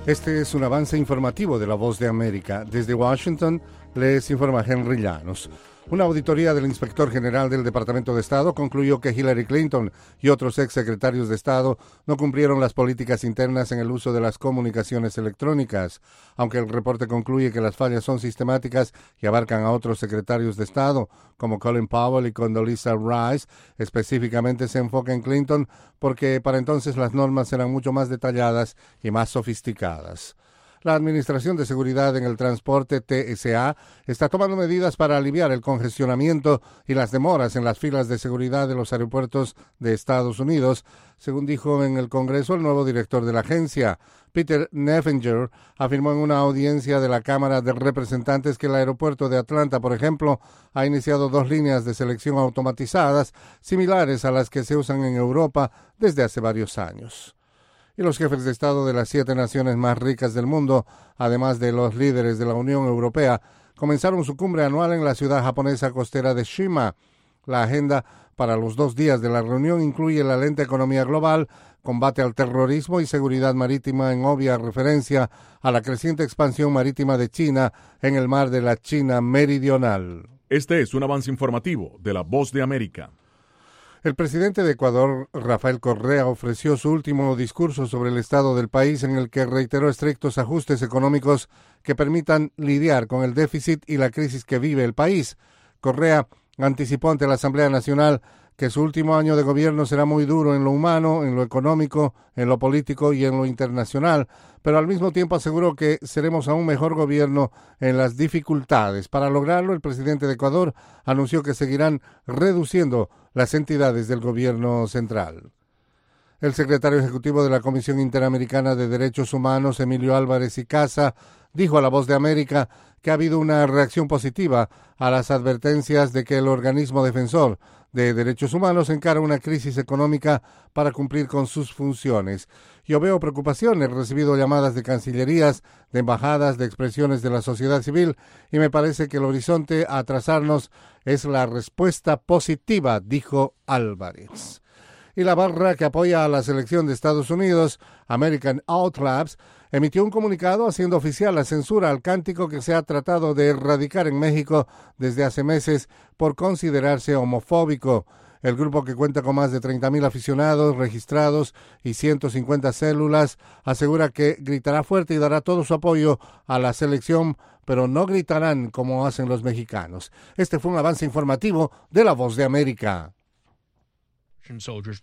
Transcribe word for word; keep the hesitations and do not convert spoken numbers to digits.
Este es un avance informativo de La Voz de América. Desde Washington les informa Henry Llanos. Una auditoría del inspector general del Departamento de Estado concluyó que Hillary Clinton y otros exsecretarios de Estado no cumplieron las políticas internas en el uso de las comunicaciones electrónicas. Aunque el reporte concluye que las fallas son sistemáticas y abarcan a otros secretarios de Estado, como Colin Powell y Condoleezza Rice, específicamente se enfoca en Clinton porque para entonces las normas eran mucho más detalladas y más sofisticadas. La Administración de Seguridad en el Transporte, T S A, está tomando medidas para aliviar el congestionamiento y las demoras en las filas de seguridad de los aeropuertos de Estados Unidos, según dijo en el Congreso el nuevo director de la agencia. Peter Neffenger afirmó en una audiencia de la Cámara de Representantes que el aeropuerto de Atlanta, por ejemplo, ha iniciado dos líneas de selección automatizadas similares a las que se usan en Europa desde hace varios años. Y los jefes de Estado de las siete naciones más ricas del mundo, además de los líderes de la Unión Europea, comenzaron su cumbre anual en la ciudad japonesa costera de Shima. La agenda para los dos días de la reunión incluye la lenta economía global, combate al terrorismo y seguridad marítima, en obvia referencia a la creciente expansión marítima de China en el mar de la China Meridional. Este es un avance informativo de La Voz de América. El presidente de Ecuador, Rafael Correa, ofreció su último discurso sobre el estado del país en el que reiteró estrictos ajustes económicos que permitan lidiar con el déficit y la crisis que vive el país. Correa anticipó ante la Asamblea Nacional que su último año de gobierno será muy duro en lo humano, en lo económico, en lo político y en lo internacional, pero al mismo tiempo aseguró que seremos aún mejor gobierno en las dificultades. Para lograrlo, el presidente de Ecuador anunció que seguirán reduciendo las entidades del gobierno central. El secretario ejecutivo de la Comisión Interamericana de Derechos Humanos, Emilio Álvarez y Casa, dijo a La Voz de América que ha habido una reacción positiva a las advertencias de que el organismo defensor de derechos humanos encara una crisis económica para cumplir con sus funciones. Yo veo preocupación, he recibido llamadas de cancillerías, de embajadas, de expresiones de la sociedad civil y me parece que el horizonte a trazarnos es la respuesta positiva, dijo Álvarez. Y la barra que apoya a la selección de Estados Unidos, American Out Labs, emitió un comunicado haciendo oficial la censura al cántico que se ha tratado de erradicar en México desde hace meses por considerarse homofóbico. El grupo, que cuenta con más de treinta mil aficionados registrados y ciento cincuenta células, asegura que gritará fuerte y dará todo su apoyo a la selección, pero no gritarán como hacen los mexicanos. Este fue un avance informativo de La Voz de América.